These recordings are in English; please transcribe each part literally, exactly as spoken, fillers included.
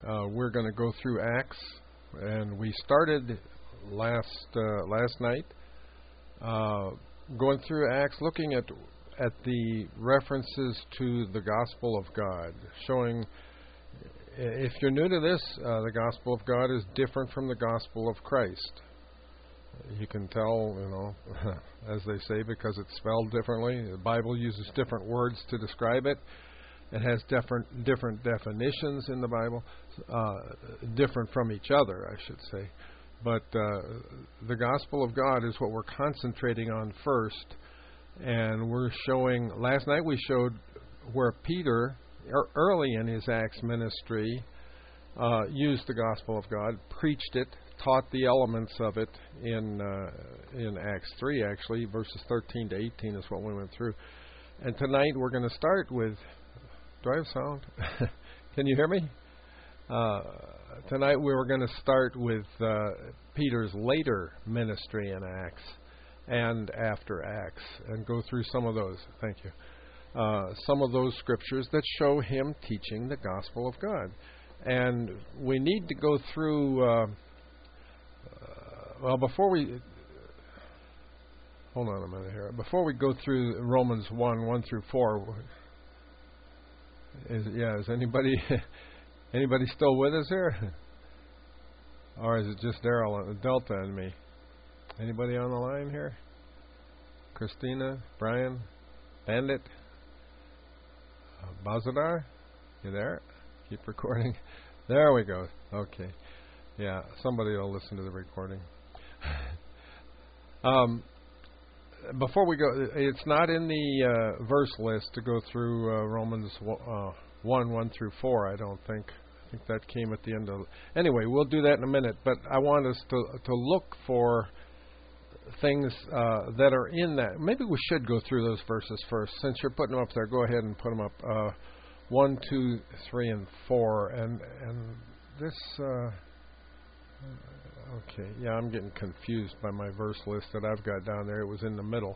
Uh, we're going to go through Acts, and we started last uh, last night uh, going through Acts, looking at at the references to the gospel of God, showing if you're new to this, uh, the gospel of God is different from the gospel of Christ. You can tell, you know, as they say, because it's spelled differently. The Bible uses different words to describe it. It has different different definitions in the Bible, uh, different from each other, I should say. But uh, the gospel of God is what we're concentrating on first. And we're showing, last night we showed where Peter, er, early in his Acts ministry, uh, used the gospel of God, preached it, taught the elements of it in uh, in Acts three, actually, verses thirteen to eighteen is what we went through. And tonight we're going to start with, do I have sound? Can you hear me? Uh, tonight we were going to start with uh, Peter's later ministry in Acts and after Acts, and go through some of those. Thank you. Uh, some of those scriptures that show him teaching the gospel of God. And we need to go through, uh, uh, well, before we, hold on a minute here. Before we go through Romans one, one through four, is, yeah, is anybody, anybody still with us here? Or is it just Daryl, Delta and me? Anybody on the line here? Christina, Brian, Bandit, uh, Bazadar, you there? Keep recording. There we go. Okay. Yeah, somebody will listen to the recording. um, before we go, it's not in the uh, verse list to go through uh, Romans uh, one, one through four, I don't think. I think that came at the end of... Anyway, we'll do that in a minute, but I want us to to look for things uh, that are in that. Maybe we should go through those verses first. Since you're putting them up there, go ahead and put them up. Uh, one, two, three, and four. And and this... Uh, okay, yeah, I'm getting confused by my verse list that I've got down there. It was in the middle.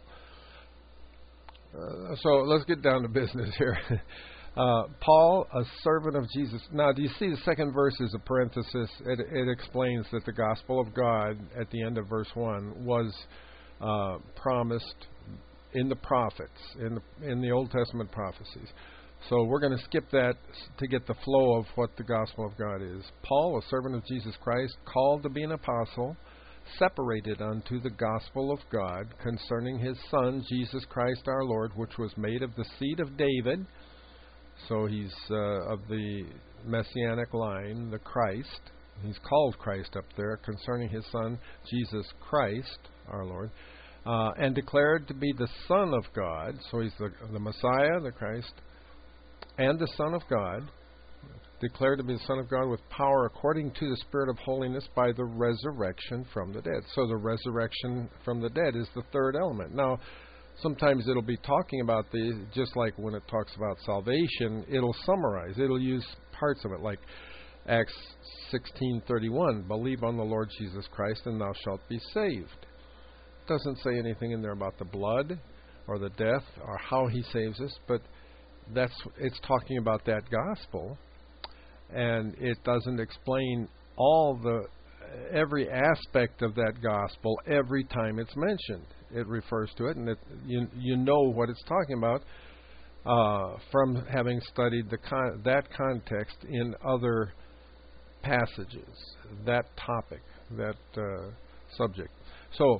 Uh, so let's get down to business here. Uh, Paul, a servant of Jesus. Now, do you see the second verse is a parenthesis? It, it explains that the gospel of God at the end of verse one was uh, promised in the prophets, in the, in the Old Testament prophecies. So we're going to skip that to get the flow of what the gospel of God is. Paul, a servant of Jesus Christ, called to be an apostle, separated unto the gospel of God concerning his Son, Jesus Christ our Lord, which was made of the seed of David. So he's uh, of the messianic line, the Christ. He's called Christ up there, concerning his Son, Jesus Christ, our Lord, uh, and declared to be the Son of God. So he's the, the Messiah, the Christ, and the Son of God, declared to be the Son of God with power according to the Spirit of holiness by the resurrection from the dead. So the resurrection from the dead is the third element. Now, sometimes it'll be talking about the, just like when it talks about salvation, it'll summarize. It'll use parts of it, like Acts sixteen thirty-one, believe on the Lord Jesus Christ and thou shalt be saved. It doesn't say anything in there about the blood or the death or how he saves us, but that's it's talking about that gospel, and it doesn't explain all the every aspect of that gospel every time it's mentioned. It refers to it, and it, you you know what it's talking about uh, from having studied the con- that context in other passages, that topic, that uh, subject. So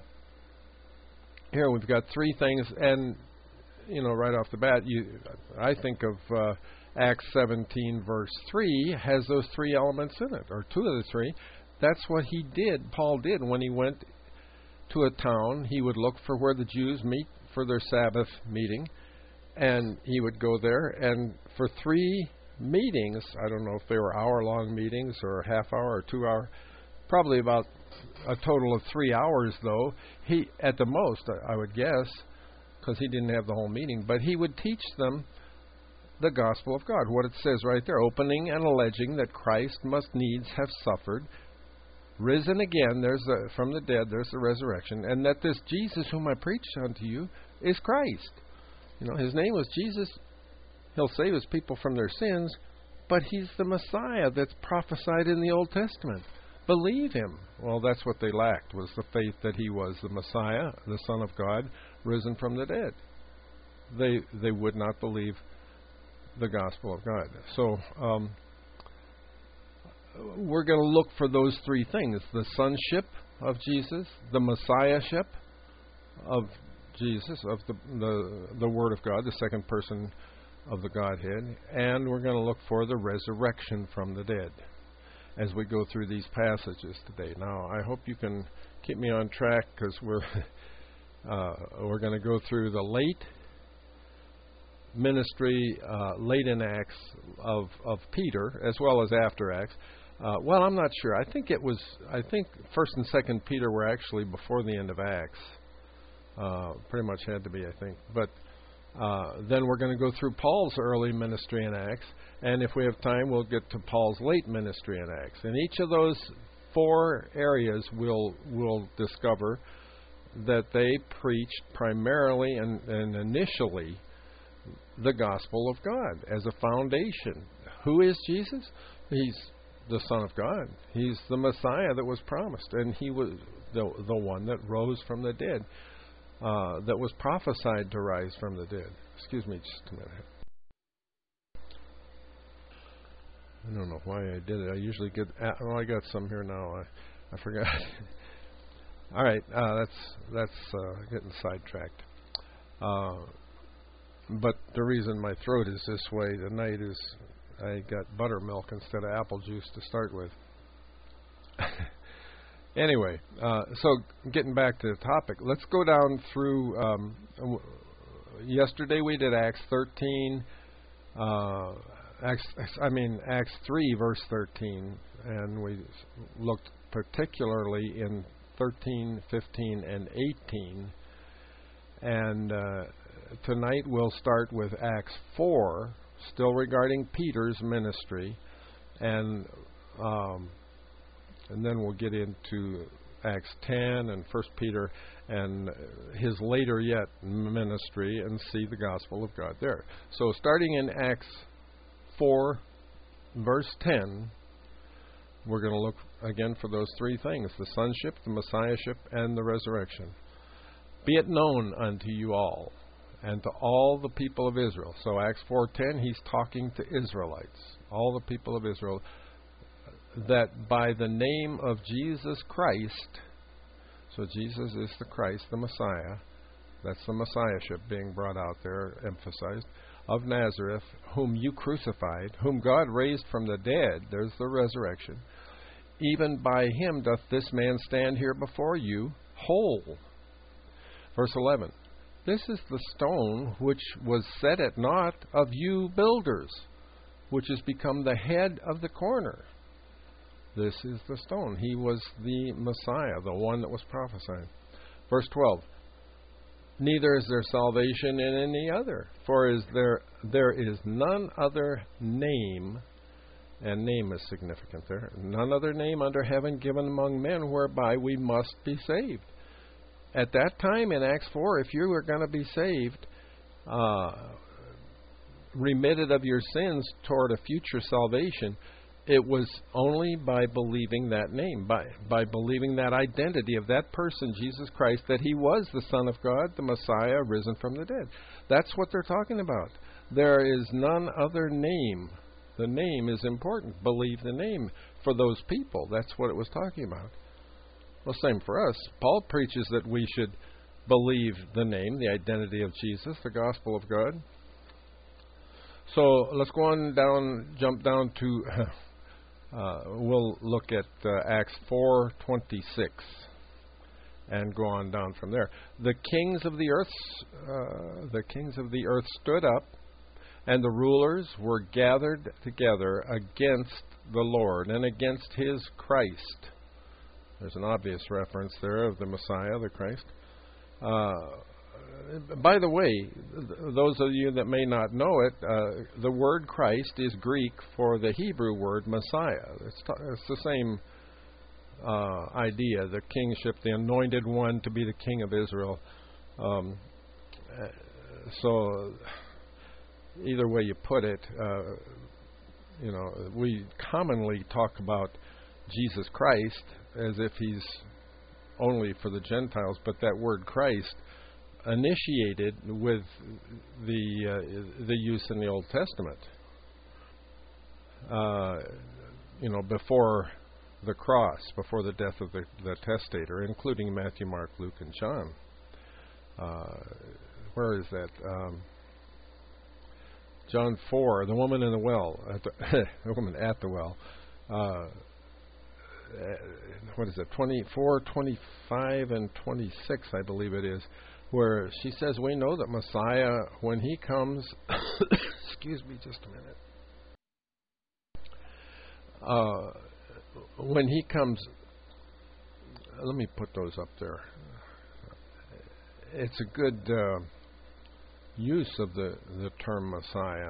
here we've got three things, and you know right off the bat, you I think of uh, Acts seventeen verse three has those three elements in it, or two of the three. That's what he did. Paul did when he went to a town. He would look for where the Jews meet for their Sabbath meeting, and he would go there, and for three meetings, I don't know if they were hour-long meetings or a half hour or two hour, probably about a total of three hours though, he, at the most, I would guess, because he didn't have the whole meeting, but he would teach them the gospel of God, what it says right there, opening and alleging that Christ must needs have suffered, risen again, there's the, from the dead, there's the resurrection, and that this Jesus whom I preach unto you is Christ. You know, his name was Jesus. He'll save his people from their sins, but he's the Messiah that's prophesied in the Old Testament. Believe him. Well, that's what they lacked, was the faith that he was the Messiah, the Son of God, risen from the dead. They they would not believe the gospel of God. So um, we're going to look for those three things: the sonship of Jesus, the Messiahship of Jesus, of the the, the Word of God, the second person of the Godhead, and we're going to look for the resurrection from the dead as we go through these passages today. Now, I hope you can keep me on track, because we're uh, we're going to go through the late ministry, uh, late in Acts of of Peter, as well as after Acts. Uh, well, I'm not sure. I think it was. I think First and Second Peter were actually before the end of Acts. Uh, pretty much had to be, I think. But uh, then we're going to go through Paul's early ministry in Acts, and if we have time, we'll get to Paul's late ministry in Acts. In each of those four areas, we'll we'll discover that they preached primarily and, and initially the gospel of God as a foundation. Who is Jesus? He's the Son of God. He's the Messiah that was promised, and he was the the one that rose from the dead, uh, that was prophesied to rise from the dead. Excuse me just a minute. I don't know why I did it. I usually get. Well, I got some here now. I, I forgot. All right, uh, that's that's uh, getting sidetracked. Uh, but the reason my throat is this way tonight is I got buttermilk instead of apple juice to start with. Anyway, uh, so getting back to the topic, let's go down through. Um, w- yesterday we did Acts thirteen. Uh, Acts, I mean Acts three, verse thirteen, and we looked particularly in thirteen, fifteen, and eighteen. And uh, tonight we'll start with Acts four, still regarding Peter's ministry, and um, and then we'll get into Acts ten and First Peter and his later yet ministry, and see the gospel of God there. So starting in Acts four, verse ten, we're going to look again for those three things: the sonship, the messiahship, and the resurrection. Be it known unto you all, and to all the people of Israel. So Acts four ten, he's talking to Israelites, all the people of Israel, that by the name of Jesus Christ, so Jesus is the Christ, the Messiah, that's the messiahship being brought out there, emphasized, of Nazareth, whom you crucified, whom God raised from the dead, there's the resurrection, even by him doth this man stand here before you whole. Verse eleven, this is the stone which was set at naught of you builders, which has become the head of the corner. This is the stone. He was the Messiah, the one that was prophesied. Verse twelve, neither is there salvation in any other, for is there there is none other name, and name is significant there, none other name under heaven given among men whereby we must be saved. At that time in Acts four, if you were going to be saved, uh, remitted of your sins toward a future salvation, it was only by believing that name, by by believing that identity of that person, Jesus Christ, that he was the Son of God, the Messiah, risen from the dead. That's what they're talking about. There is none other name. The name is important. Believe the name for those people. That's what it was talking about. Well, same for us. Paul preaches that we should believe the name, the identity of Jesus, the gospel of God. So let's go on down, jump down to, uh, we'll look at uh, Acts four twenty-six and go on down from there. The kings of the earth, uh, the kings of the earth stood up, and the rulers were gathered together against the Lord and against his Christ. There's an obvious reference there of the Messiah, the Christ. Uh, by the way, th- those of you that may not know it, uh, the word Christ is Greek for the Hebrew word Messiah. It's, t- it's the same uh, idea, the kingship, the anointed one to be the king of Israel. Um, so either way you put it, uh, you know, we commonly talk about Jesus Christ as if he's only for the Gentiles, but that word Christ initiated with the uh, the use in the Old Testament. Uh, you know, before the cross, before the death of the, the testator, including Matthew, Mark, Luke, and John. Uh, where is that? Um, John four, the woman in the well, at the, the woman at the well. Uh, what is it? twenty-four, twenty-five, and twenty-six, I believe it is, where she says, "We know that Messiah, when he comes," excuse me, just a minute. Uh, when he comes, let me put those up there. It's a good uh, use of the, the term Messiah.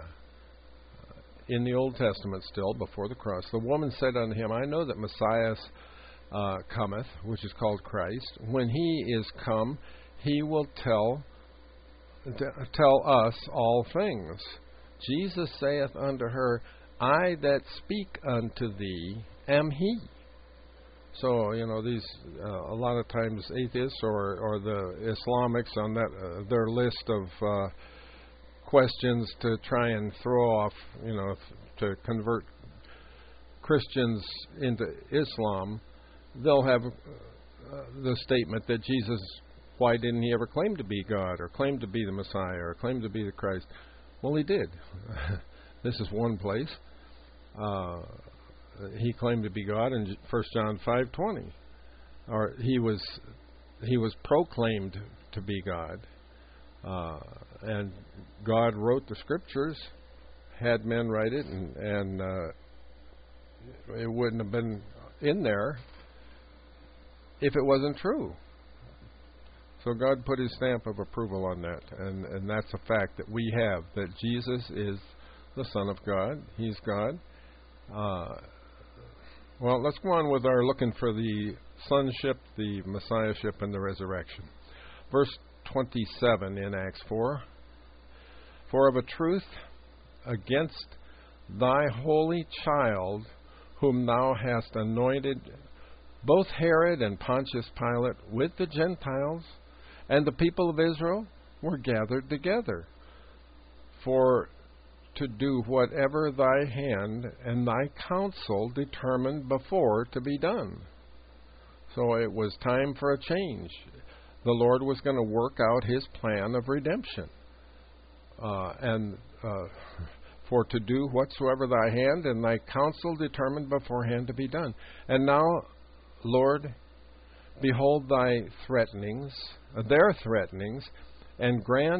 In the Old Testament still, before the cross, the woman said unto him, "I know that Messiah uh, cometh," which is called Christ. "When he is come, he will tell t- tell us all things." Jesus saith unto her, "I that speak unto thee am he." So, you know, these, uh, a lot of times atheists or, or the Islamics on that, uh, their list of uh, questions to try and throw off, you know, to convert Christians into Islam, they'll have uh, the statement that Jesus, why didn't he ever claim to be God or claim to be the Messiah or claim to be the Christ? Well, he did. This is one place. Uh, he claimed to be God in First John five twenty, or he was he was proclaimed to be God, uh, and God wrote the Scriptures, had men write it, and, and uh, it wouldn't have been in there if it wasn't true. So God put his stamp of approval on that, and, and that's a fact that we have, that Jesus is the Son of God. He's God. Uh, well, let's go on with our looking for the sonship, the messiahship, and the resurrection. Verse twenty-seven in Acts four. "For of a truth, against thy holy child, whom thou hast anointed, both Herod and Pontius Pilate with the Gentiles and the people of Israel were gathered together, for to do whatever thy hand and thy counsel determined before to be done." So it was time for a change. The Lord was going to work out his plan of redemption. Uh, and uh, for to do whatsoever thy hand and thy counsel determined beforehand to be done. And now, Lord, behold thy threatenings, uh, their threatenings, and grant,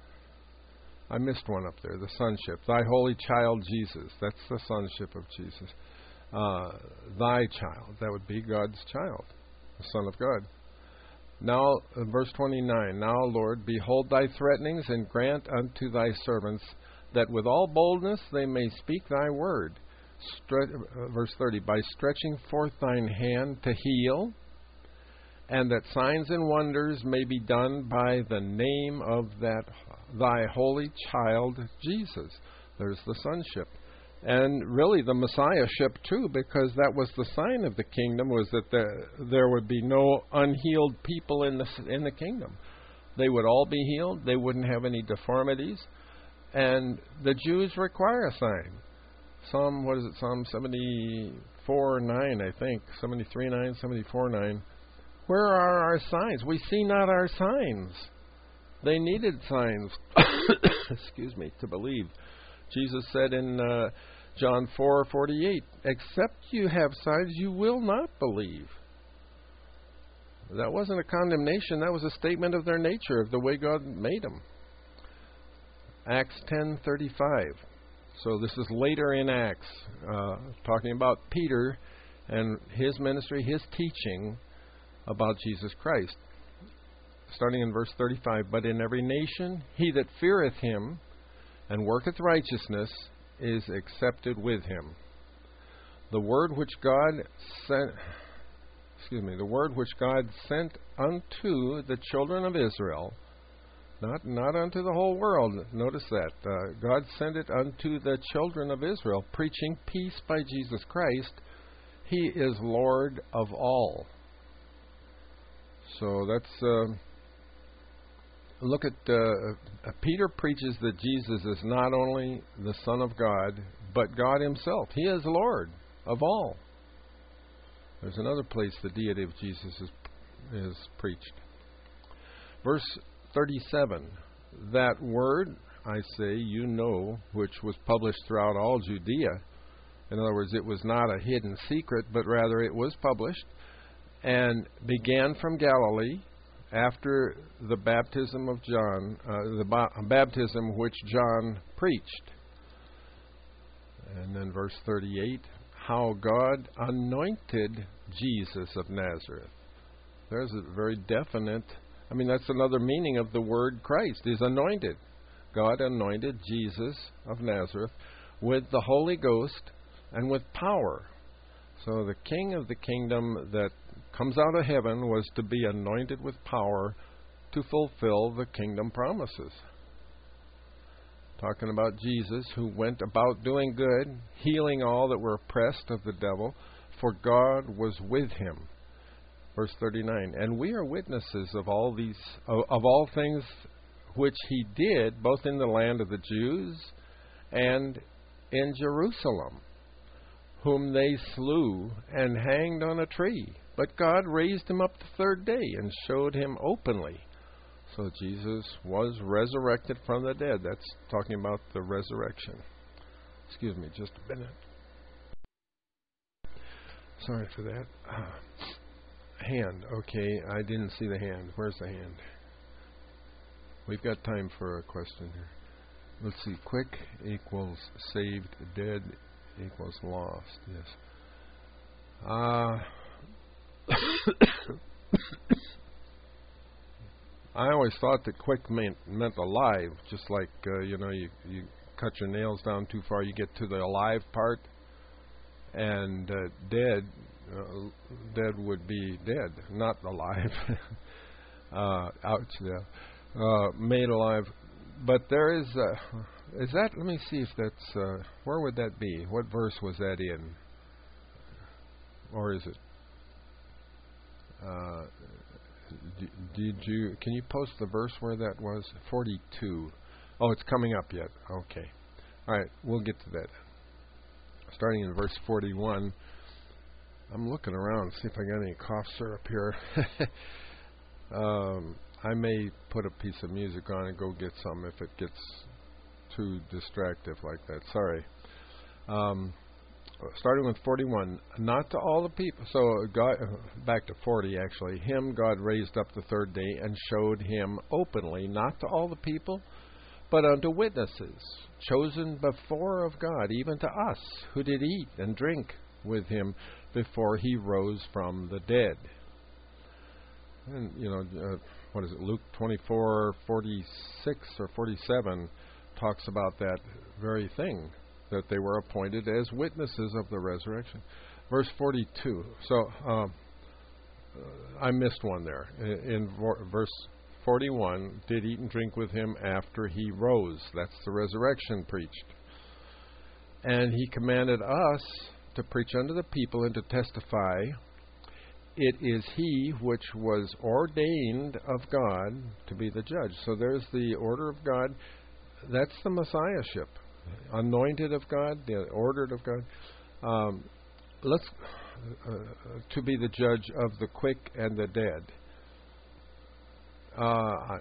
I missed one up there, the sonship, thy holy child Jesus. That's the sonship of Jesus. Uh, thy child, that would be God's child, the Son of God. Now, uh, verse twenty-nine, "Now, Lord, behold thy threatenings, and grant unto thy servants that with all boldness they may speak thy word." Stre- uh, verse thirty, "By stretching forth thine hand to heal, and that signs and wonders may be done by the name of that thy holy child Jesus." There's the sonship. And really the messiahship too, because that was the sign of the kingdom, was that there, there would be no unhealed people in the, in the kingdom. They would all be healed. They wouldn't have any deformities. And the Jews require a sign. Psalm, what is it, Psalm seventy-four nine, I think, seventy-three nine, seventy-four nine. Where are our signs? We see not our signs. They needed signs, excuse me, to believe. Jesus said in uh, John four forty-eight, "Except you have signs, you will not believe." That wasn't a condemnation. That was a statement of their nature, of the way God made them. Acts ten thirty-five. So this is later in Acts, uh, talking about Peter and his ministry, his teaching about Jesus Christ. Starting in verse thirty-five, "But in every nation he that feareth him and worketh righteousness is accepted with him. The word which God sent, excuse me, the word which God sent unto the children of Israel Not not unto the whole world. Notice that. Uh, God sent it unto the children of Israel, preaching peace by Jesus Christ. He is Lord of all. So that's... Uh, look at... Uh, Peter preaches that Jesus is not only the Son of God, but God Himself. He is Lord of all. There's another place the deity of Jesus is, is preached. Verse thirty-seven, that word, I say, you know, which was published throughout all Judea. In other words, it was not a hidden secret, but rather it was published, and began from Galilee after the baptism of John, uh, the ba- baptism which John preached. And then verse thirty-eight, how God anointed Jesus of Nazareth. There's a very definite... I mean, that's another meaning of the word Christ, is anointed. God anointed Jesus of Nazareth with the Holy Ghost and with power. So the King of the kingdom that comes out of heaven was to be anointed with power to fulfill the kingdom promises. Talking about Jesus, who went about doing good, healing all that were oppressed of the devil, for God was with him. Verse thirty-nine, and we are witnesses of all these, of, of all things which He did, both in the land of the Jews and in Jerusalem, whom they slew and hanged on a tree. But God raised Him up the third day and showed Him openly. So Jesus was resurrected from the dead. That's talking about the resurrection. Excuse me, just a minute. Sorry for that. Uh, Hand, okay, I didn't see the hand. Where's the hand? We've got time for a question here. Let's see, quick equals saved, dead equals lost, yes. Uh, I always thought that quick meant, meant alive, just like, uh, you know, you, you cut your nails down too far, you get to the alive part, and uh, dead... Uh, dead would be dead, not alive. uh, ouch, yeah. Uh, made alive. But there is, uh, is that, let me see if that's, uh, where would that be? What verse was that in? Or is it? Uh, d- did you, can you post the verse where that was? forty-two. Oh, it's coming up yet. Okay. All right, we'll get to that. Starting in verse forty-one. I'm looking around, see if I got any cough syrup here. um, I may put a piece of music on and go get some if it gets too distractive like that. Sorry. Um, starting with forty-one. Not to all the people. So God, back to forty actually. Him God raised up the third day and showed Him openly, not to all the people, but unto witnesses, chosen before of God, even to us, who did eat and drink with Him before He rose from the dead. And, you know, uh, what is it, Luke twenty-four forty-six or forty-seven talks about that very thing, that they were appointed as witnesses of the resurrection. Verse forty-two. So, um, I missed one there. In, in verse forty-one, did eat and drink with Him after He rose. That's the resurrection preached. And He commanded us to preach unto the people and to testify, it is He which was ordained of God to be the judge. So there's the order of God. That's the Messiahship. Anointed of God, the ordered of God. Um, let's uh, to be the judge of the quick and the dead. Uh, I,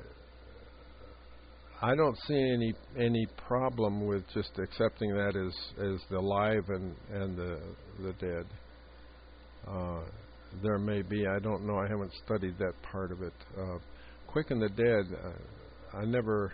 I don't see any any problem with just accepting that as, as the alive and, and the the dead. Uh, there may be, I don't know, I haven't studied that part of it. Uh, quick and the dead, uh, I never,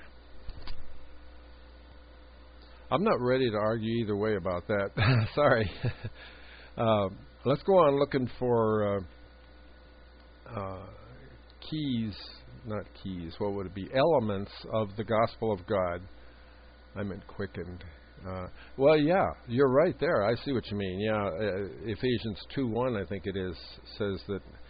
I'm not ready to argue either way about that. Sorry. uh, let's go on looking for uh, uh, keys. Not keys, what would it be? Elements of the gospel of God. I meant quickened. Uh, well, yeah, you're right there. I see what you mean. Yeah, uh, Ephesians two one, I think it is, says that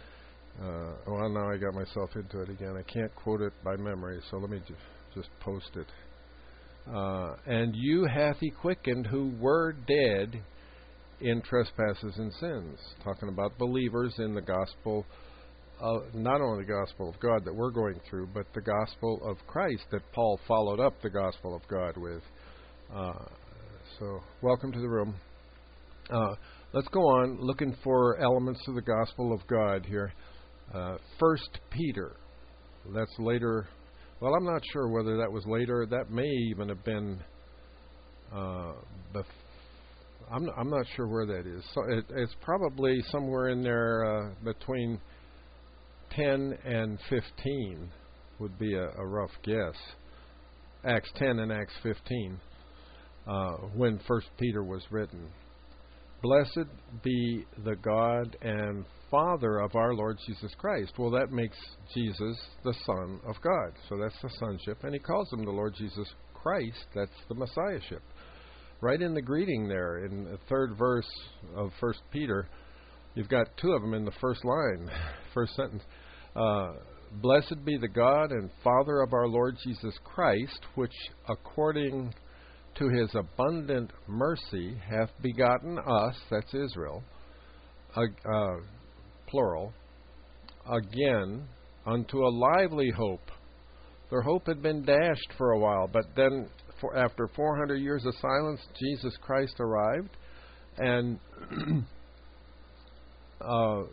Uh, well, now I got myself into it again. I can't quote it by memory, so let me ju- just post it. Uh, and you hath he quickened who were dead in trespasses and sins. Talking about believers in the gospel, uh, not only the gospel of God that we're going through, but the gospel of Christ that Paul followed up the gospel of God with. Uh, so, welcome to the room. Uh, let's go on looking for elements of the gospel of God here. Uh, First Peter. That's later. Well, I'm not sure whether that was later. That may even have been. Uh, bef- I'm I'm not sure where that is. So it, it's probably somewhere in there uh, between ten and fifteen would be a, a rough guess. Acts ten and Acts fifteen, uh, when First Peter was written. Blessed be the God and Father of our Lord Jesus Christ. Well, that makes Jesus the Son of God. So that's the sonship. And he calls him the Lord Jesus Christ. That's the Messiahship. Right in the greeting there, in the third verse of First Peter, you've got two of them in the first line, first sentence. Uh, Blessed be the God and Father of our Lord Jesus Christ, which according to his abundant mercy hath begotten us, that's Israel, uh, uh, plural, again unto a lively hope. Their hope had been dashed for a while, but then for, after four hundred years of silence, Jesus Christ arrived and uh,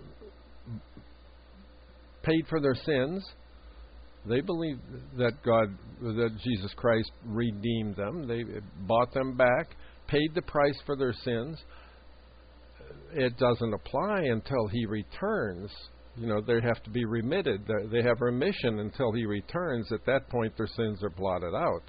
paid for their sins. They believed that God, that Jesus Christ redeemed them. They bought them back, paid the price for their sins. It doesn't apply until he returns. You know, they have to be remitted. They have remission until he returns. At that point, their sins are blotted out.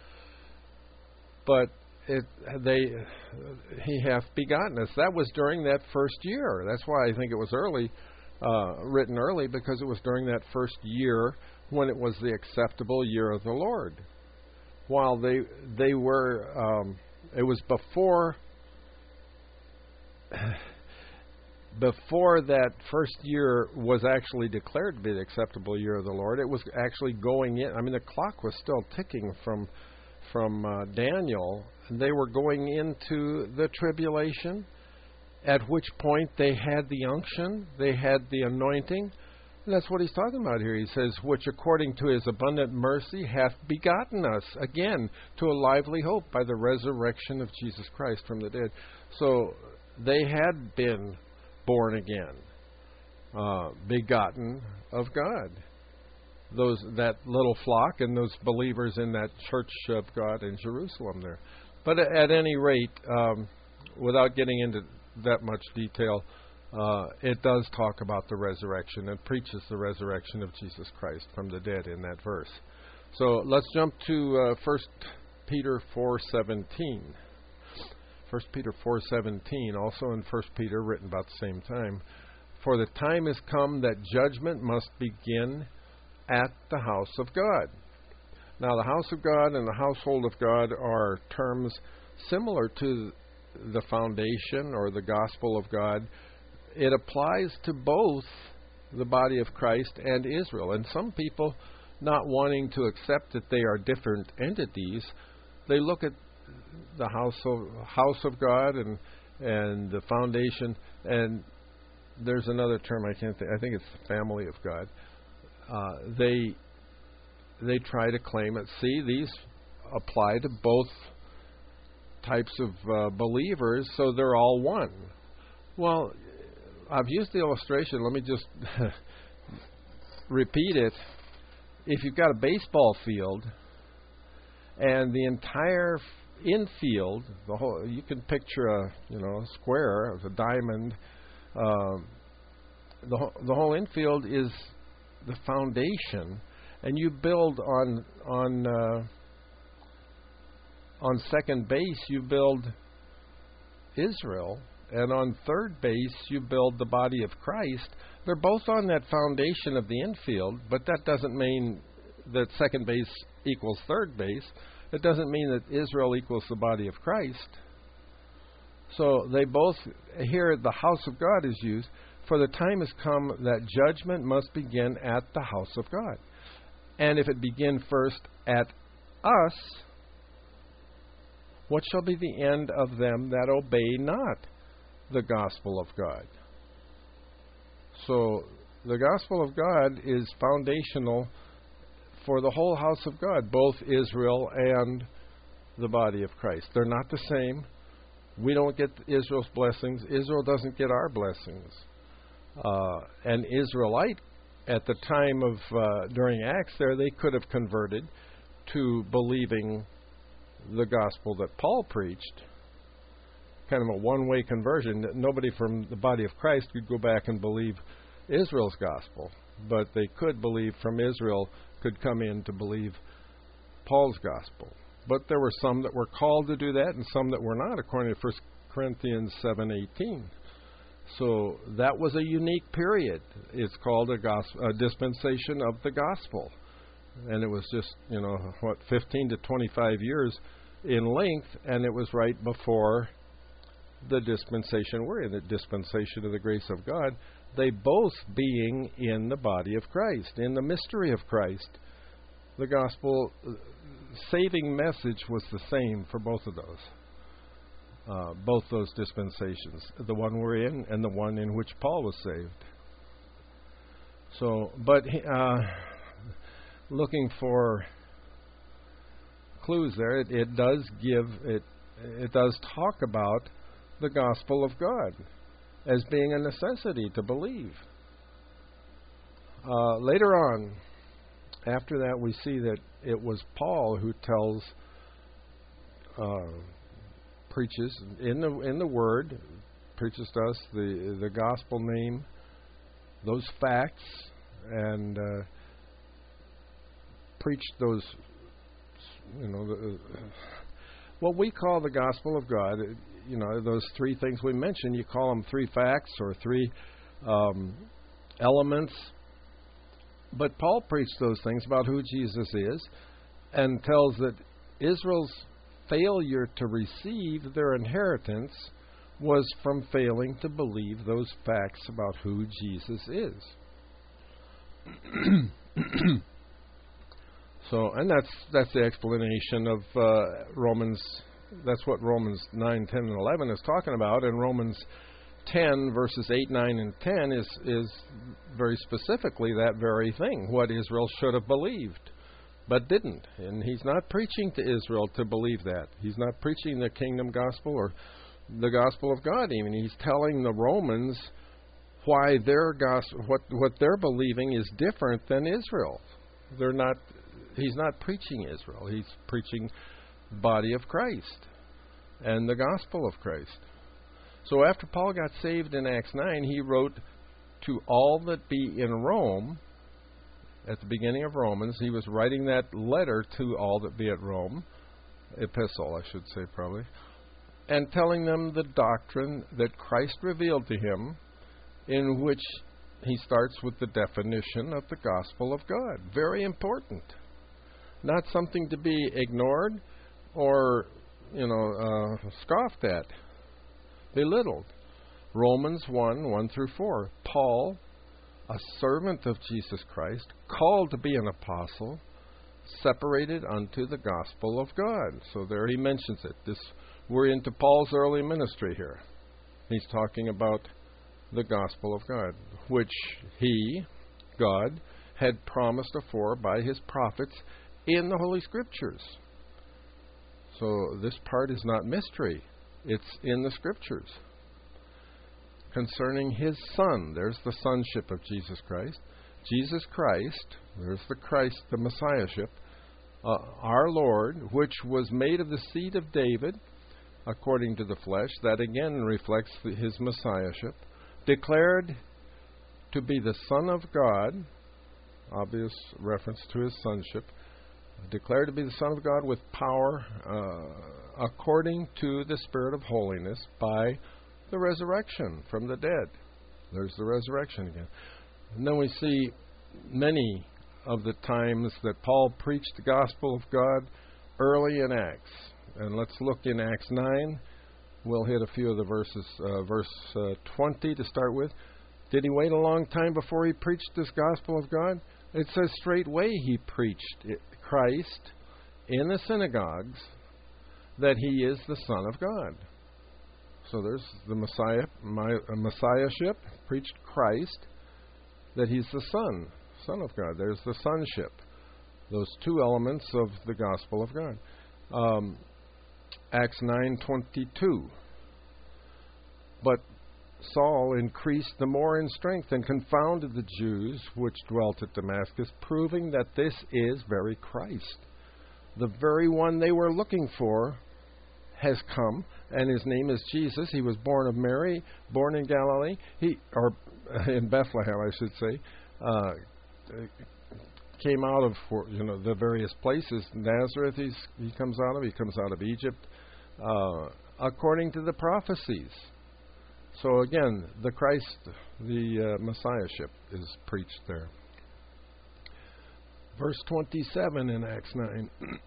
But it, they, he hath begotten us. That was during that first year. That's why I think it was early, uh, written early, because it was during that first year when it was the acceptable year of the Lord. While they they were, um, it was before before that first year was actually declared to be the acceptable year of the Lord. It was actually going in. I mean, the clock was still ticking from from uh, Daniel, and they were going into the tribulation. At which point they had the unction, they had the anointing. And that's what he's talking about here. He says, which according to his abundant mercy hath begotten us, again, to a lively hope by the resurrection of Jesus Christ from the dead. So they had been born again, uh, begotten of God. Those that little flock and those believers in that church of God in Jerusalem there. But at any rate, um, without getting into that much detail, Uh, it does talk about the resurrection and preaches the resurrection of Jesus Christ from the dead in that verse. So let's jump to uh, First Peter four seventeen. First Peter four seventeen, also in First Peter, written about the same time. For the time is come that judgment must begin at the house of God. Now, the house of God and the household of God are terms similar to the foundation or the gospel of God. It applies to both the body of Christ and Israel. And some people, not wanting to accept that they are different entities, they look at the house of house of God and and the foundation. And there's another term I can't think. I think it's the family of God. Uh, they they try to claim it. See, these apply to both types of uh, believers, so they're all one. Well, I've used the illustration. Let me just repeat it. If you've got a baseball field and the entire infield, the whole, you can picture a you know a square, a diamond. Um, the whole, the whole infield is the foundation, and you build on on uh, on second base. You build Israel. And on third base, you build the body of Christ. They're both on that foundation of the infield, but that doesn't mean that second base equals third base. It doesn't mean that Israel equals the body of Christ. So they both, here the house of God is used, for the time has come that judgment must begin at the house of God. And if it begin first at us, what shall be the end of them that obey not the gospel of God? So the gospel of God is foundational for the whole house of God, both Israel and the body of Christ. They're not the same. We don't get Israel's blessings. Israel doesn't get our blessings. Uh, an Israelite at the time of, uh, during Acts there, they could have converted to believing the gospel that Paul preached. Kind of a one-way conversion. Nobody from the body of Christ could go back and believe Israel's gospel, but they could believe from Israel, could come in to believe Paul's gospel. But there were some that were called to do that and some that were not, according to First Corinthians seven eighteen. So that was a unique period. It's called a, gospel, a dispensation of the gospel. And it was just, you know, what, fifteen to twenty-five years in length, and it was right before the dispensation we're in, the dispensation of the grace of God, they both being in the body of Christ, in the mystery of Christ. The gospel saving message was the same for both of those. Uh, both those dispensations, the one we're in and the one in which Paul was saved. So, but uh, looking for clues there, it, it does give it. It does talk about the gospel of God as being a necessity to believe. Uh, later on, after that, we see that it was Paul who tells. Uh, preaches in the in the Word, preaches to us the the gospel name, those facts, and uh, preached those, you know, the, uh, what we call the gospel of God. You know, those three things we mentioned. You call them three facts or three um, elements. But Paul preached those things about who Jesus is, and tells that Israel's failure to receive their inheritance was from failing to believe those facts about who Jesus is. So, and that's that's the explanation of uh, Romans. That's what Romans nine, ten, and eleven is talking about. And Romans ten, verses eight, nine, and ten is is very specifically that very thing, what Israel should have believed, but didn't. And he's not preaching to Israel to believe that. He's not preaching the kingdom gospel or the gospel of God even. He's telling the Romans why their gospel, what what they're believing is different than Israel. They're not. He's not preaching Israel. He's preaching the body of Christ and the gospel of Christ. So after Paul got saved in Acts nine, he wrote to all that be in Rome. At the beginning of Romans, he was writing that letter to all that be at Rome, epistle, I should say probably, and telling them the doctrine that Christ revealed to him, in which he starts with the definition of the gospel of God. Very important. Not something to be ignored or, you know, uh, scoffed at, belittled. Romans one, one through four. Paul, a servant of Jesus Christ, called to be an apostle, separated unto the gospel of God. So there he mentions it. This, we're into Paul's early ministry here. He's talking about the gospel of God, which he, God, had promised afore by his prophets in the Holy Scriptures. So this part is not mystery. It's in the Scriptures. Concerning his Son, there's the sonship of Jesus Christ. Jesus Christ, there's the Christ, the Messiahship, uh, our Lord, which was made of the seed of David, according to the flesh. That again reflects the, his Messiahship. Declared to be the Son of God, obvious reference to his sonship. Declared to be the Son of God with power, uh, according to the Spirit of holiness, by the resurrection from the dead. There's the resurrection again. And then we see many of the times that Paul preached the gospel of God early in Acts. And let's look in Acts nine, We'll hit a few of the verses. Uh, verse uh, twenty to start with. Did he wait a long time before he preached this gospel of God? It says straightway he preached it, Christ in the synagogues, that he is the Son of God. So there's the Messiah, my, uh, Messiahship, preached Christ, that he's the Son, Son of God. There's the sonship. Those two elements of the gospel of God. Um, Acts nine twenty-two. But Saul increased the more in strength and confounded the Jews which dwelt at Damascus, proving that this is very Christ. The very one they were looking for has come, and his name is Jesus. He was born of Mary, born in Galilee, he or in Bethlehem, I should say. Uh, came out of you know the various places. Nazareth, he's, he comes out of. He comes out of Egypt, uh, according to the prophecies. So again, the Christ, the uh, Messiahship is preached there. Verse twenty-seven in Acts nine.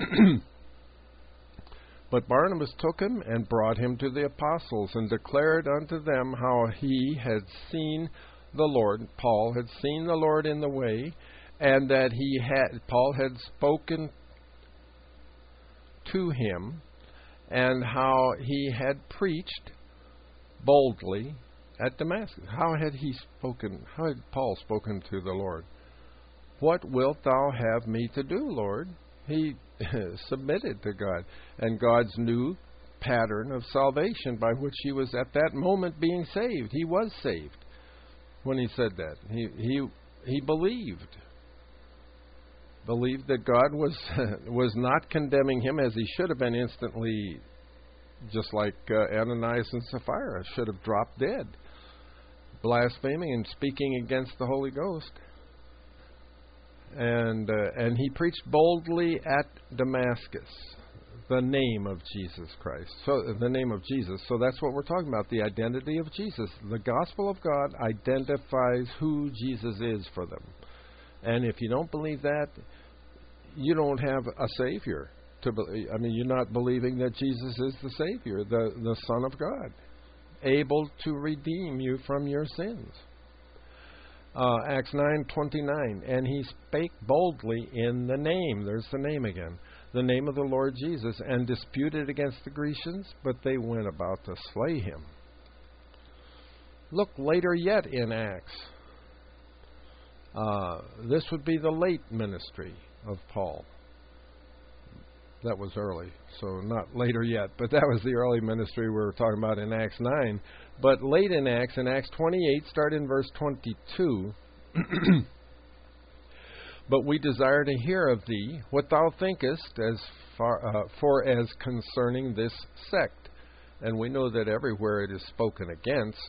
But Barnabas took him and brought him to the apostles and declared unto them how he had seen the Lord. Paul had seen the Lord in the way, and that he had Paul had spoken to him, and how he had preached boldly at Damascus. How had he spoken? How had Paul spoken to the Lord? What wilt thou have me to do, Lord? He submitted to God, and God's new pattern of salvation by which he was at that moment being saved. He was saved when he said that. He he he believed. Believed that God was was not condemning him as he should have been instantly, just like uh, Ananias and Sapphira should have dropped dead, blaspheming and speaking against the Holy Ghost. And uh, and he preached boldly at Damascus the name of Jesus Christ. So the name of Jesus. So that's what we're talking about, the identity of Jesus. The gospel of God identifies who Jesus is for them. And if you don't believe that, you don't have a Savior. To be, I mean, you're not believing that Jesus is the Savior, the, the Son of God, able to redeem you from your sins. Uh, Acts nine twenty-nine, and he spake boldly in the name, there's the name again, the name of the Lord Jesus, and disputed against the Grecians, but they went about to slay him. Look later yet in Acts. Uh, this would be the late ministry of Paul. That was early, so not later yet, but that was the early ministry we were talking about in Acts nine. But late in Acts, in Acts twenty-eight, start in verse twenty-two. But we desire to hear of thee what thou thinkest as far uh, for as concerning this sect. And we know that everywhere it is spoken against.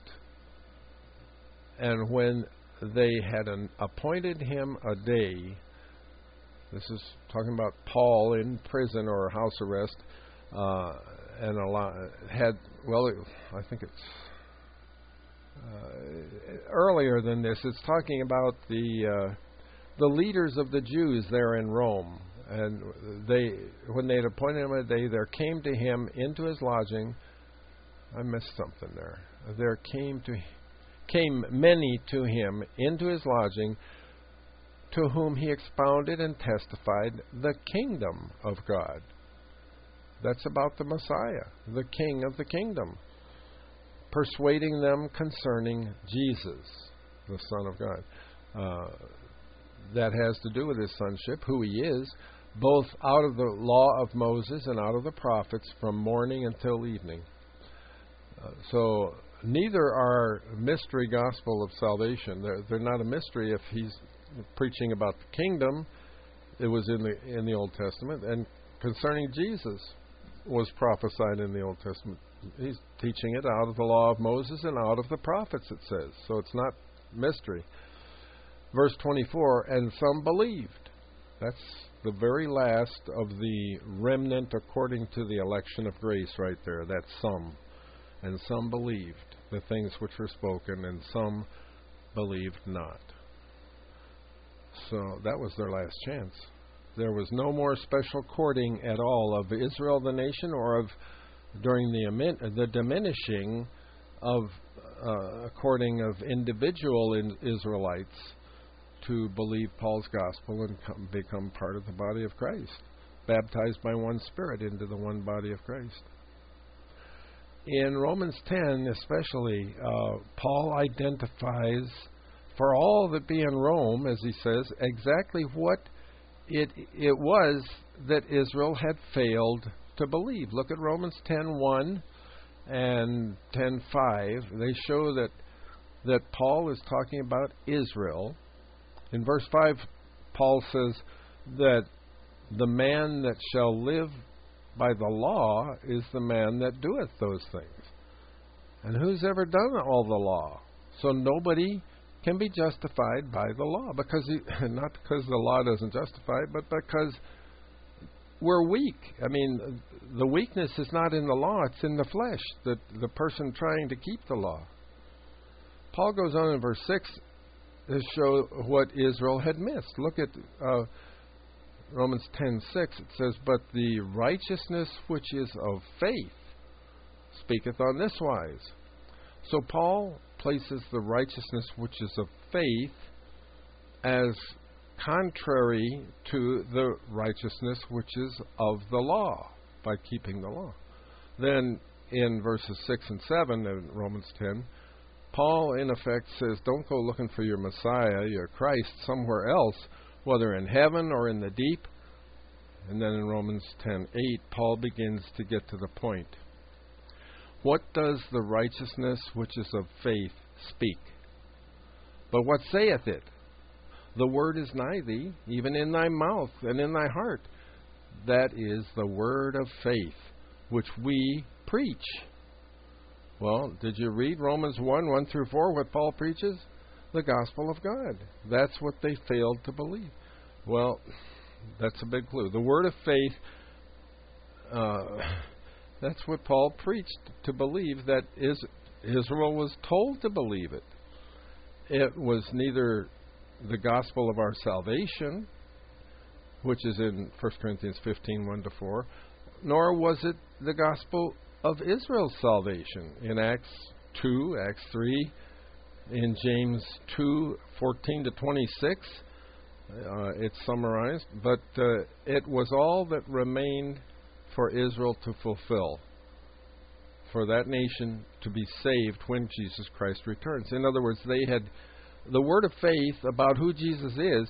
And when they had an appointed him a day, this is talking about Paul in prison or house arrest, uh, and a lot, had, well, I think it's uh, earlier than this. It's talking about the uh, the leaders of the Jews there in Rome, and they, when they had appointed him a day, there came to him into his lodging. I missed something there. There came to came many to him into his lodging, to whom he expounded and testified the kingdom of God. That's about the Messiah, the King of the kingdom, persuading them concerning Jesus, the Son of God. Uh, that has to do with his sonship, who he is, both out of the law of Moses and out of the prophets, from morning until evening. Uh, so neither are mystery gospel of salvation. They're, they're not a mystery if he's preaching about the kingdom. It was in the in the Old Testament, and concerning Jesus was prophesied in the Old Testament. He's teaching it out of the law of Moses and out of the prophets, it says. So it's not mystery. Verse twenty-four, and some believed. That's the very last of the remnant according to the election of grace right there. That's some. And some believed the things which were spoken, and some believed not. So that was their last chance. There was no more special courting at all of Israel the nation or of during the emin- the diminishing of uh, according of individual in Israelites to believe Paul's gospel and come, become part of the body of Christ, baptized by one Spirit into the one body of Christ. In Romans ten especially, uh, Paul identifies for all that be in Rome, as he says, exactly what it it was that Israel had failed to believe. Look at Romans ten one and ten five. They show that that Paul is talking about Israel. In verse five, Paul says that the man that shall live by the law is the man that doeth those things. And who's ever done all the law? So nobody can be justified by the law, because he, not because the law doesn't justify it, but because we're weak. I mean, the weakness is not in the law, it's in the flesh, the, the person trying to keep the law. Paul goes on in verse six to show what Israel had missed. Look at uh, Romans ten six. It says, "But the righteousness which is of faith speaketh on this wise." So Paul places the righteousness which is of faith as contrary to the righteousness which is of the law, by keeping the law. Then in verses six and seven in Romans ten, Paul in effect says, don't go looking for your Messiah, your Christ, somewhere else, whether in heaven or in the deep. And then in Romans ten eight, Paul begins to get to the point. What does the righteousness which is of faith speak? But what saith it? The word is nigh thee, even in thy mouth and in thy heart. That is the word of faith, which we preach. Well, did you read Romans one, one through four, what Paul preaches? The gospel of God. That's what they failed to believe. Well, that's a big clue. The word of faith, uh, that's what Paul preached, to believe that is, Israel was told to believe it. It was neither the gospel of our salvation, which is in First Corinthians fifteen, one to four, nor was it the gospel of Israel's salvation. In Acts two, Acts three, in James two, fourteen to twenty-six, uh, it's summarized, but uh, it was all that remained for Israel to fulfill, for that nation to be saved when Jesus Christ returns. In other words, they had the word of faith about who Jesus is.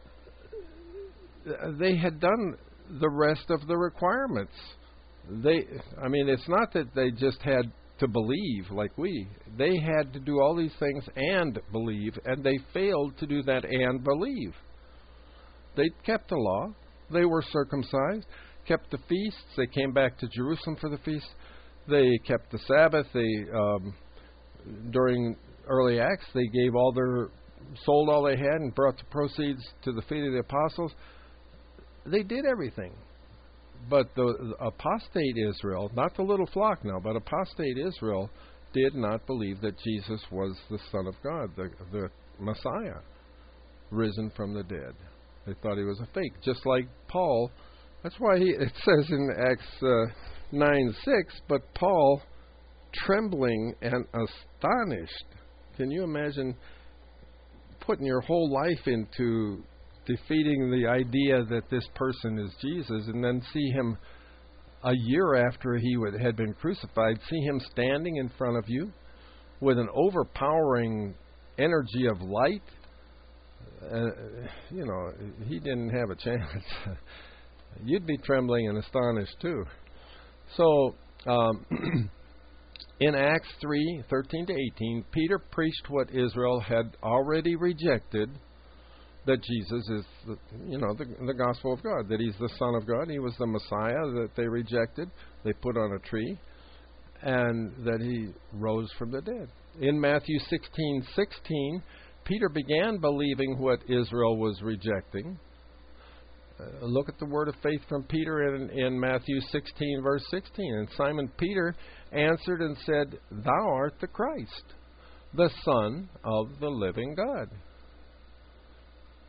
They had done the rest of the requirements. They, I mean, it's not that they just had to believe like we. They had to do all these things and believe, and they failed to do that and believe. They kept the law. They were circumcised, kept the feasts. They came back to Jerusalem for the feast. They kept the Sabbath. They, um, during early Acts, they gave all their, sold all they had and brought the proceeds to the feet of the apostles. They did everything. But the, the apostate Israel, not the little flock now, but apostate Israel, did not believe that Jesus was the Son of God, the, the Messiah, risen from the dead. They thought he was a fake, just like Paul. That's why he, it says in Acts uh, nine six, but Paul, trembling and astonished. Can you imagine putting your whole life into defeating the idea that this person is Jesus, and then see him a year after he would, had been crucified, see him standing in front of you with an overpowering energy of light? Uh, you know, he didn't have a chance. You'd be trembling and astonished too. So, um, in Acts three, thirteen to eighteen, Peter preached what Israel had already rejected, that Jesus is, the, you know, the, the gospel of God, that he's the Son of God. He was the Messiah that they rejected, they put on a tree, and that he rose from the dead. In Matthew sixteen sixteen, Peter began believing what Israel was rejecting. Uh, look at the word of faith from Peter in, in Matthew sixteen, verse sixteen. And Simon Peter answered and said, "Thou art the Christ, the Son of the living God."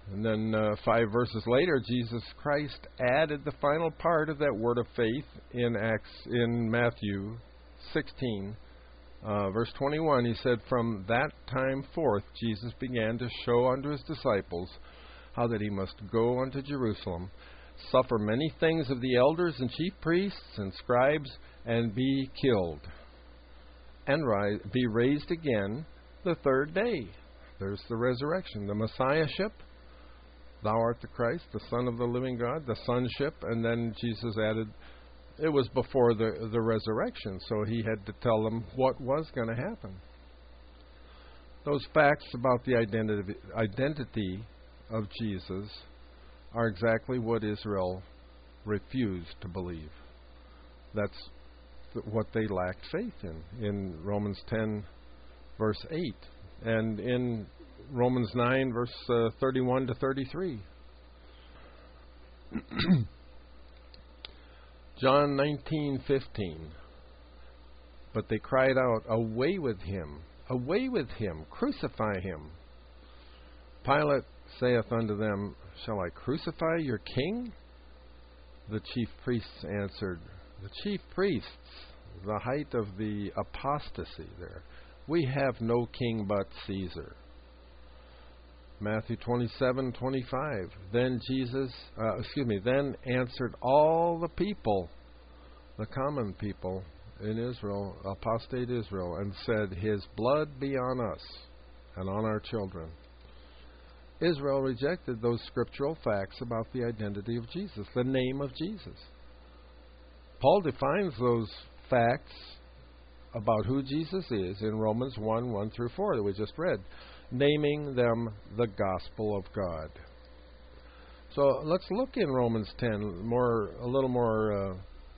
And then uh, five verses later, Jesus Christ added the final part of that word of faith in Acts in Matthew sixteen, uh, verse twenty-one. He said, "From that time forth, Jesus began to show unto his disciples how that he must go unto Jerusalem, suffer many things of the elders and chief priests and scribes, and be killed, and rise, be raised again the third day." There's the resurrection, the Messiahship. Thou art the Christ, the Son of the living God, the sonship. And then Jesus added, it was before the, the resurrection, so he had to tell them what was going to happen. Those facts about the identity, identity of Jesus are exactly what Israel refused to believe. That's th- what they lacked faith in, in Romans ten, verse eight. And in Romans nine, verse uh, thirty-one to thirty-three. John nineteen fifteen. But they cried out, "Away with him! Away with him! Crucify him!" Pilate saith unto them, "Shall I crucify your king?" The chief priests answered, the chief priests, the height of the apostasy there, "We have no king but Caesar." Matthew twenty-seven twenty-five. Then Jesus, uh, excuse me, then answered all the people, the common people in Israel, apostate Israel, and said, "His blood be on us and on our children." Israel rejected those scriptural facts about the identity of Jesus, the name of Jesus. Paul defines those facts about who Jesus is in Romans one, one through four that we just read, naming them the gospel of God. So let's look in Romans ten more, a little more uh,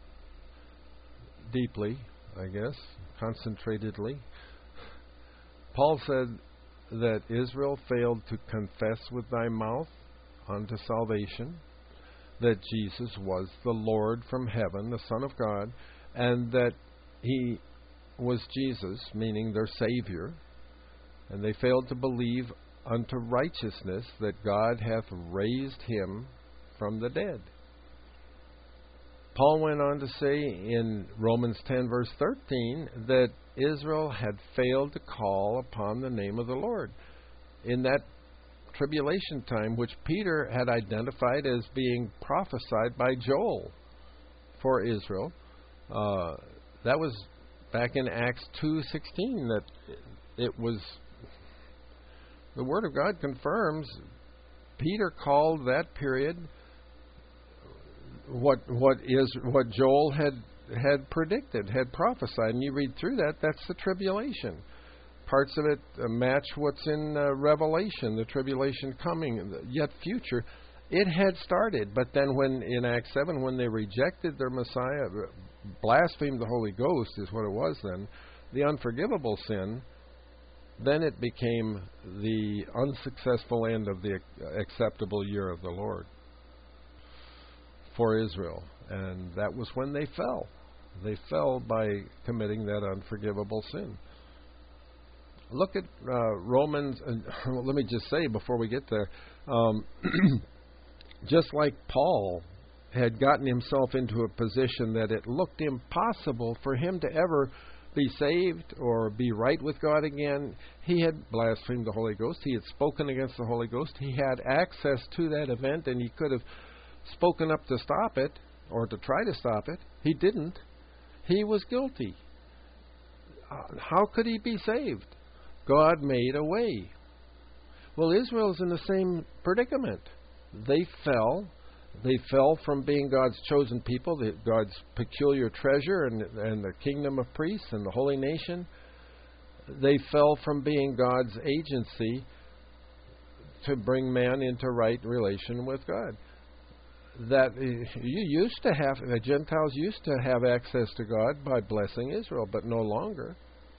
deeply, I guess, concentratedly. Paul said that Israel failed to confess with thy mouth unto salvation that Jesus was the Lord from heaven, the Son of God, and that he was Jesus, meaning their Savior, and they failed to believe unto righteousness that God hath raised him from the dead. Paul went on to say in Romans ten, verse thirteen, that Israel had failed to call upon the name of the Lord. In that tribulation time, which Peter had identified as being prophesied by Joel for Israel, uh, that was back in Acts two sixteen, that it was, the Word of God confirms, Peter called that period what what is what Joel had had predicted, had prophesied. And you read through that, that's the tribulation. Parts of it uh, match what's in uh, Revelation, the tribulation coming, yet future. It had started, but then when in Acts seven, when they rejected their Messiah, blasphemed the Holy Ghost is what it was then, the unforgivable sin, then it became the unsuccessful end of the acceptable year of the Lord for Israel. And that was when they fell. They fell by committing that unforgivable sin. Look at uh, Romans, and well, let me just say before we get there, um, just like Paul had gotten himself into a position that it looked impossible for him to ever be saved or be right with God again, he had blasphemed the Holy Ghost. He had spoken against the Holy Ghost. He had access to that event, and he could have spoken up to stop it or to try to stop it. He didn't. He was guilty. How could he be saved? God made a way. Well, Israel's in the same predicament. They fell. They fell from being God's chosen people, the, God's peculiar treasure and, and the kingdom of priests and the holy nation. They fell from being God's agency to bring man into right relation with God. That you used to have, the Gentiles used to have access to God by blessing Israel, but no longer.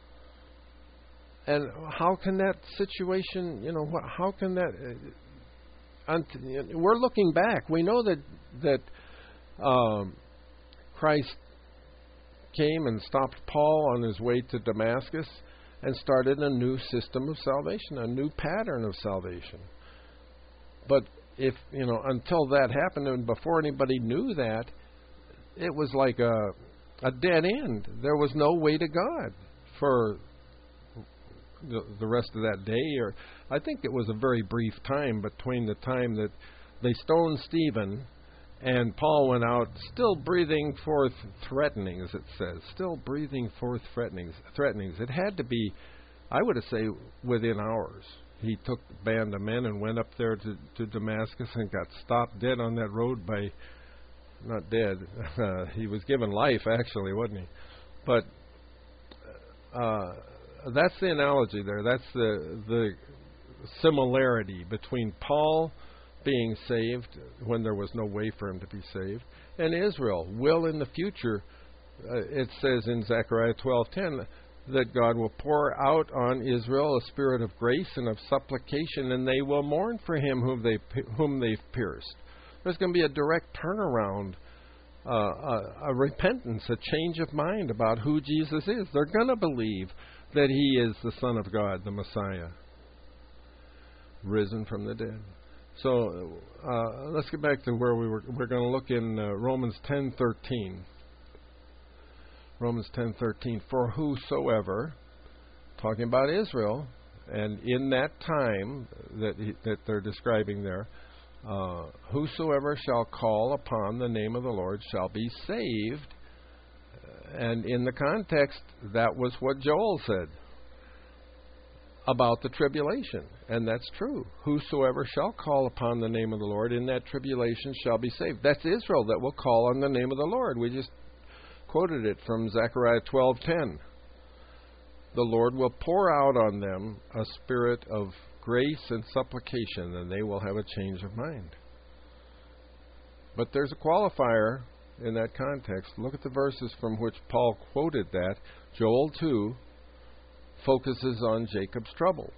And how can that situation, you know, how can that... We're looking back. We know that that um, Christ came and stopped Paul on his way to Damascus and started a new system of salvation, a new pattern of salvation. But if, you know, until that happened and before anybody knew that, it was like a, a dead end. There was no way to God for the, the rest of that day. Or I think it was a very brief time between the time that they stoned Stephen and Paul went out, still breathing forth threatenings, it says. Still breathing forth threatenings. threatenings. It had to be, I would say, within hours. He took the band of men and went up there to, to Damascus and got stopped dead on that road by, not dead, uh, he was given life, actually, wasn't he? But uh, that's the analogy there. That's the the similarity between Paul being saved when there was no way for him to be saved, and Israel will in the future, uh, it says in Zechariah twelve ten, that God will pour out on Israel a spirit of grace and of supplication, and they will mourn for him whom, they, whom they've pierced. There's going to be a direct turnaround, uh, a, a repentance, a change of mind about who Jesus is. They're going to believe that he is the Son of God, the Messiah, risen from the dead. So uh, let's get back to where we were. We're going to look in uh, Romans ten thirteen. Romans ten thirteen. For whosoever, talking about Israel, and in that time that he, that they're describing there, uh, whosoever shall call upon the name of the Lord shall be saved. And in the context, that was what Joel said about the tribulation. And that's true. Whosoever shall call upon the name of the Lord in that tribulation shall be saved. That's Israel that will call on the name of the Lord. We just quoted it from Zechariah twelve ten. The Lord will pour out on them a spirit of grace and supplication, and they will have a change of mind. But there's a qualifier in that context. Look at the verses from which Paul quoted that. Joel two focuses on Jacob's trouble.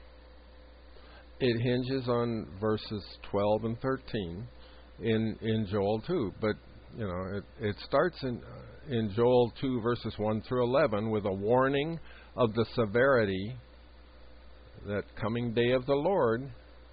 It hinges on verses twelve and thirteen in in Joel two, but you know it, it starts in uh, in Joel two verses one through eleven with a warning of the severity, that coming day of the Lord.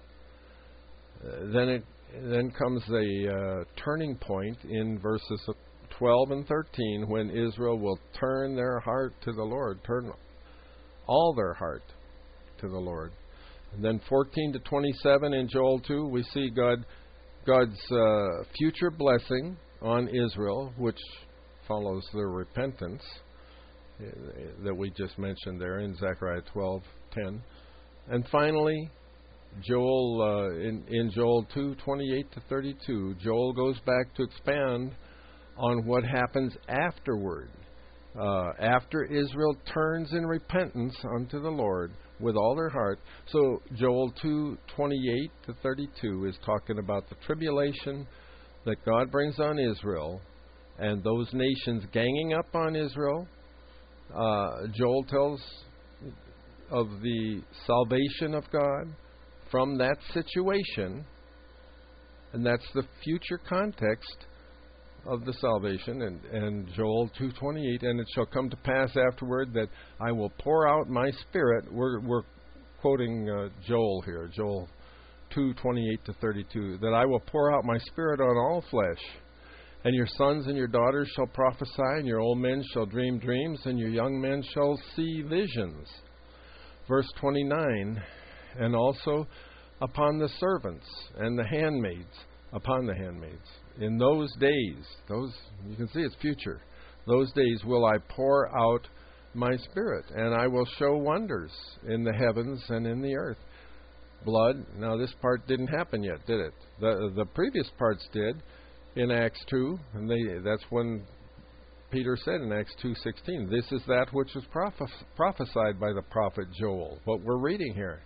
Uh, then it then comes a uh, turning point in verses twelve and thirteen when Israel will turn their heart to the Lord, turn all their heart to the Lord. And then fourteen to twenty-seven in Joel two, we see God, God's uh, future blessing on Israel, which follows their repentance uh, that we just mentioned there in Zechariah twelve ten. And finally, Joel uh, in, in Joel two twenty-eight to thirty-two, Joel goes back to expand on what happens afterward. Uh, after Israel turns in repentance unto the Lord with all their heart. So Joel two twenty-eight to thirty-two is talking about the tribulation that God brings on Israel and those nations ganging up on Israel. Uh, Joel tells of the salvation of God from that situation, and that's the future context of the salvation, and, and Joel two twenty-eight, and it shall come to pass afterward that I will pour out my spirit. We're, we're quoting uh, Joel here, Joel two twenty-eight to thirty-two, that I will pour out my spirit on all flesh, and your sons and your daughters shall prophesy, and your old men shall dream dreams, and your young men shall see visions. Verse twenty-nine, and also upon the servants and the handmaids, upon the handmaids. In those days, those you can see it's future, those days will I pour out my spirit, and I will show wonders in the heavens and in the earth. Blood, now this part didn't happen yet, did it? The the previous parts did in Acts two, and they that's when Peter said in Acts two sixteen, this is that which was prophes- prophesied by the prophet Joel, what we're reading here.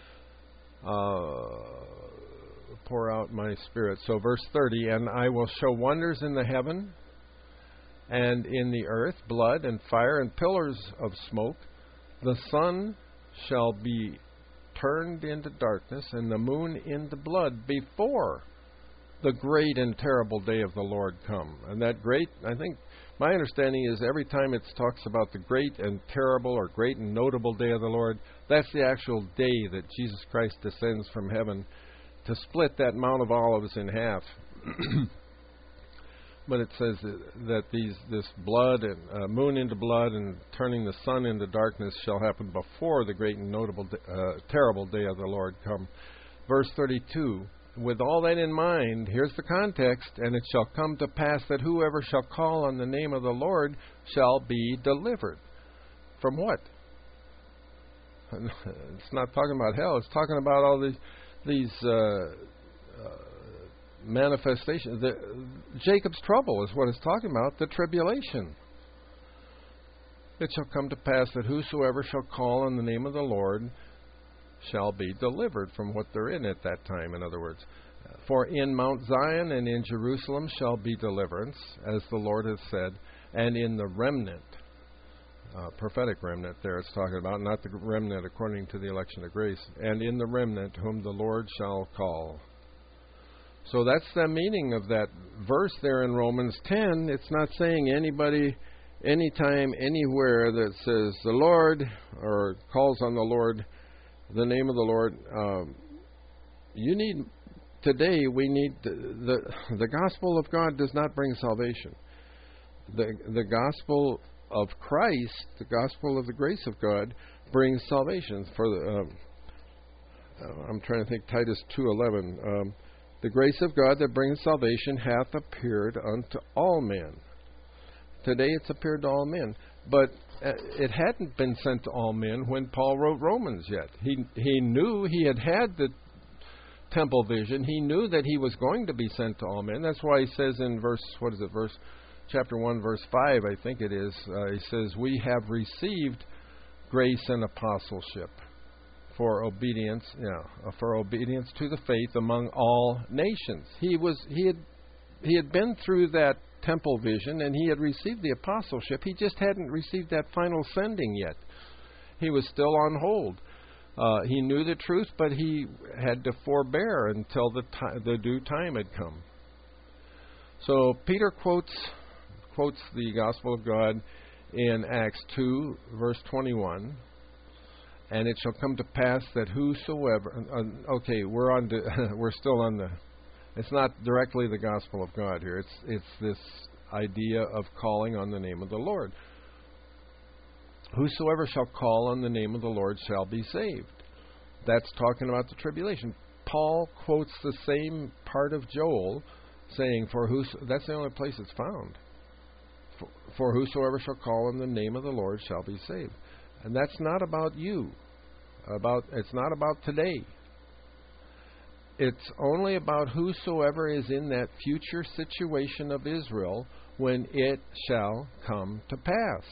Uh... pour out my spirit. So verse thirty, and I will show wonders in the heaven and in the earth, blood and fire and pillars of smoke. The sun shall be turned into darkness and the moon into blood before the great and terrible day of the Lord come. And that great, I think, my understanding is every time it talks about the great and terrible or great and notable day of the Lord, that's the actual day that Jesus Christ descends from heaven to to split that Mount of Olives in half. But it says that these this blood and uh, moon into blood and turning the sun into darkness shall happen before the great and notable, uh, terrible day of the Lord come. Verse thirty-two. With all that in mind, here's the context, and it shall come to pass that whoever shall call on the name of the Lord shall be delivered. From what? It's not talking about hell. It's talking about all these these uh, uh, manifestations. The, Jacob's trouble is what it's talking about, the tribulation. It shall come to pass that whosoever shall call on the name of the Lord shall be delivered from what they're in at that time, in other words. For in Mount Zion and in Jerusalem shall be deliverance, as the Lord has said, and in the remnant, uh, prophetic remnant there it's talking about, not the remnant according to the election of grace, and in the remnant whom the Lord shall call. So that's the meaning of that verse there in Romans ten. It's not saying anybody, anytime, anywhere that says the Lord or calls on the Lord, the name of the Lord. Um, you need, today we need, the, the the gospel of God does not bring salvation. The the gospel of Christ, the gospel of the grace of God, brings salvation. For the, um, uh, I'm trying to think, Titus two eleven. Um, the grace of God that brings salvation hath appeared unto all men. Today it's appeared to all men, but uh, it hadn't been sent to all men when Paul wrote Romans yet. He he knew he had had the temple vision. He knew that he was going to be sent to all men. That's why he says in verse, what is it, verse chapter one, verse five, I think it is, uh, he says, we have received grace and apostleship for obedience, yeah, for obedience to the faith among all nations. He was he had he had been through that temple vision and he had received the apostleship. He just hadn't received that final sending yet. He was still on hold. Uh, he knew the truth, but he had to forbear until the ti- the due time had come. So Peter quotes quotes the gospel of God in Acts two, verse twenty-one. And it shall come to pass that whosoever. Uh, okay, we're on. To, we're still on the. It's not directly the gospel of God here. It's it's this idea of calling on the name of the Lord. Whosoever shall call on the name of the Lord shall be saved. That's talking about the tribulation. Paul quotes the same part of Joel, saying, "For whos." That's the only place it's found. For, For whosoever shall call on the name of the Lord shall be saved. And that's not about you. About it's not about today. It's only about whosoever is in that future situation of Israel when it shall come to pass.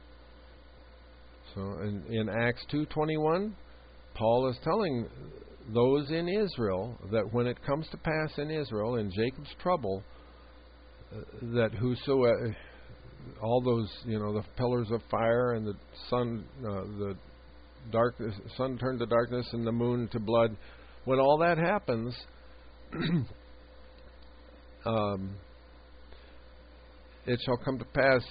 So in, in Acts two twenty-one, Paul is telling those in Israel that when it comes to pass in Israel, in Jacob's trouble, uh, that whosoever, all those, you know, the pillars of fire and the sun, uh, the dark sun turned to darkness and the moon to blood. When all that happens, um, it shall come to pass.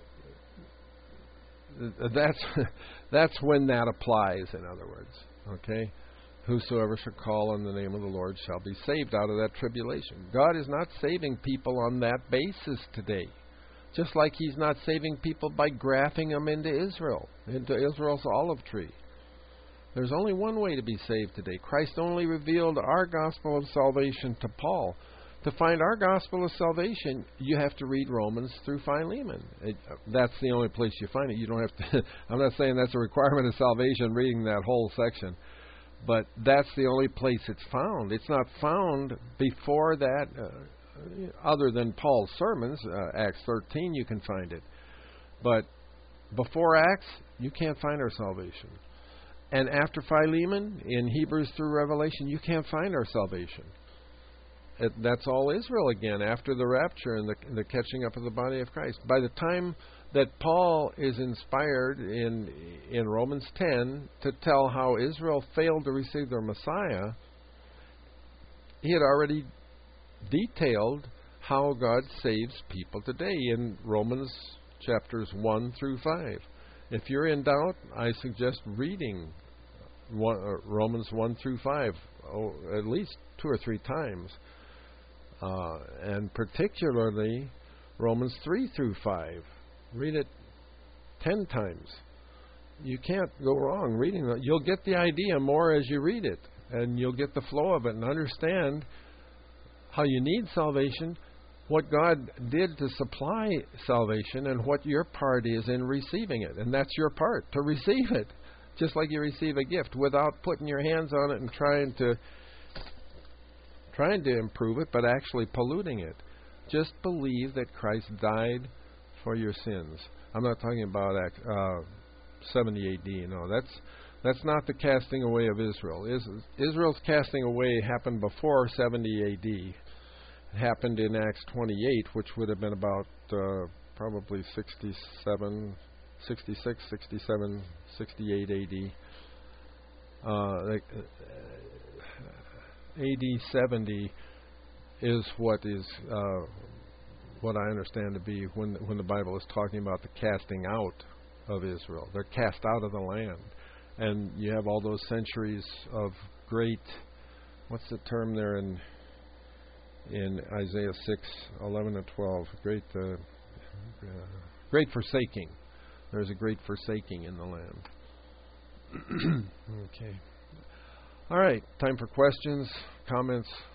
That's that's when that applies. In other words, okay, whosoever shall call on the name of the Lord shall be saved out of that tribulation. God is not saving people on that basis today. Just like He's not saving people by grafting them into Israel, into Israel's olive tree. There's only one way to be saved today. Christ only revealed our gospel of salvation to Paul. To find our gospel of salvation, you have to read Romans through Philemon. It, that's the only place you find it. You don't have to. I'm not saying that's a requirement of salvation, reading that whole section, but that's the only place it's found. It's not found before that. Uh, Other than Paul's sermons, uh, Acts thirteen, you can find it. But before Acts, you can't find our salvation. And after Philemon, in Hebrews through Revelation, you can't find our salvation. It, that's all Israel again, after the rapture and the, the catching up of the body of Christ. By the time that Paul is inspired in, in Romans ten to tell how Israel failed to receive their Messiah, he had already detailed how God saves people today in Romans chapters one through five. If you're in doubt, I suggest reading one, uh, Romans one through five, oh, at least two or three times, uh, and particularly Romans three through five. Read it ten times. You can't go wrong reading it. You'll get the idea more as you read it, and you'll get the flow of it and understand how you need salvation, what God did to supply salvation, and what your part is in receiving it. And that's your part, to receive it, just like you receive a gift, without putting your hands on it and trying to trying to improve it, but actually polluting it. Just believe that Christ died for your sins. I'm not talking about uh, seventy A D. No, that's that's not the casting away of Israel. Is, Israel's casting away happened before seventy A D. It happened in Acts twenty-eight, which would have been about uh, probably sixty-seven, sixty-six, sixty-seven, sixty-eight A D. Uh, like, uh, A D seventy is what is uh, what I understand to be when when the Bible is talking about the casting out of Israel. They're cast out of the land, and you have all those centuries of great. What's the term there in in Isaiah six, eleven and twelve? Great, uh, uh, great forsaking. There's a great forsaking in the land. Okay. All right. Time for questions, comments.